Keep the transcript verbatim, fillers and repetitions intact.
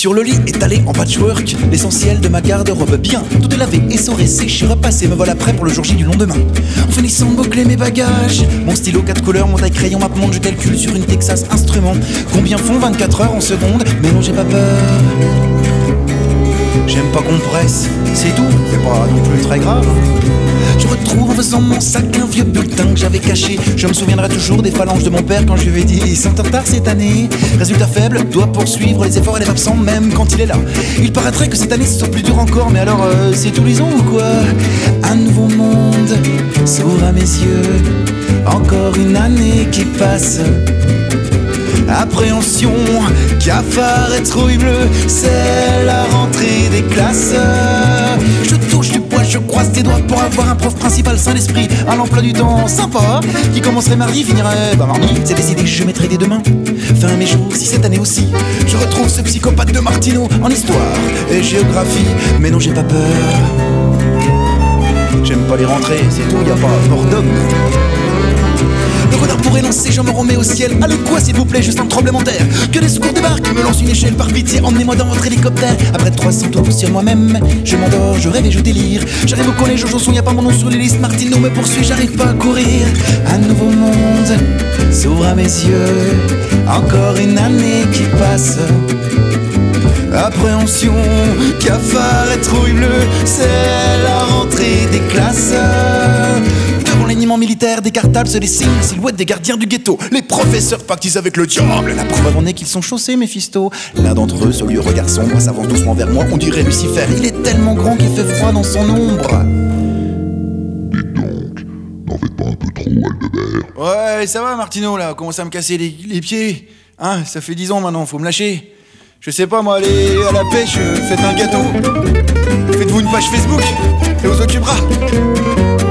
Sur le lit étalé en patchwork, l'essentiel de ma garde-robe bien. Tout est lavé, essoré, séché, repassé. Me voilà prêt pour le jour J du lendemain. En finissant de boucler mes bagages, mon stylo quatre couleurs, mon taille crayon, ma montre, je calcule sur une Texas Instrument. Combien font vingt-quatre heures en secondes? Mais non, j'ai pas peur. J'aime pas qu'on presse, c'est tout, c'est pas non plus très grave. Je retrouve en faisant mon sac un vieux bulletin que j'avais caché. Je me souviendrai toujours des phalanges de mon père quand je lui ai dit ils sont en retard cette année. Résultat faible, doit poursuivre les efforts et les absents même quand il est là. Il paraîtrait que cette année ce soit plus dur encore, mais alors euh, c'est tous les ans ou quoi? Un nouveau monde s'ouvre à mes yeux, encore une année qui passe. Appréhension, cafard et trouille bleue, c'est la rentrée des classes. Je touche du poing, je croise tes doigts pour avoir un prof principal sain d'esprit. Un emploi du temps sympa, qui commencerait mardi, finirait bah mardi. C'est décidé, je mettrai des deux mains fin à mes jours, si cette année aussi je retrouve ce psychopathe de Martineau en histoire et géographie. Mais non, j'ai pas peur. J'aime pas les rentrées, c'est tout, y a pas mort d'homme. Le renard pour élancer, je me remets au ciel. Allez quoi s'il vous plaît, juste un tremblement de terre. Que les secours débarquent, me lance une échelle par pitié. Emmenez-moi dans votre hélicoptère. Après trois cents tours sur moi-même, je m'endors, je rêve et je délire. J'arrive au collège, au chanson, y'a pas mon nom sur les listes. Martineau me poursuit, j'arrive pas à courir. Un nouveau monde s'ouvre à mes yeux, encore une année qui passe. Appréhension, cafard et trouille bleue, c'est la rentrée des classes. Devant l'alignement militaire décartable se dessinent les silhouettes des gardiens du ghetto. Les professeurs pactisent avec le diable. La preuve en est qu'ils sont chaussés, Méphisto. L'un d'entre eux, celui au regard sombre, s'avance doucement vers moi. On dirait Lucifer, il est tellement grand qu'il fait froid dans son ombre. Dites donc, n'en faites pas un peu trop, Albert. Ouais, ça va Martineau là, commence à me casser les, les pieds. Hein, ça fait dix ans maintenant, faut me lâcher. Je sais pas moi, allez à la pêche, faites un gâteau. Faites-vous une page Facebook, et vous occupera.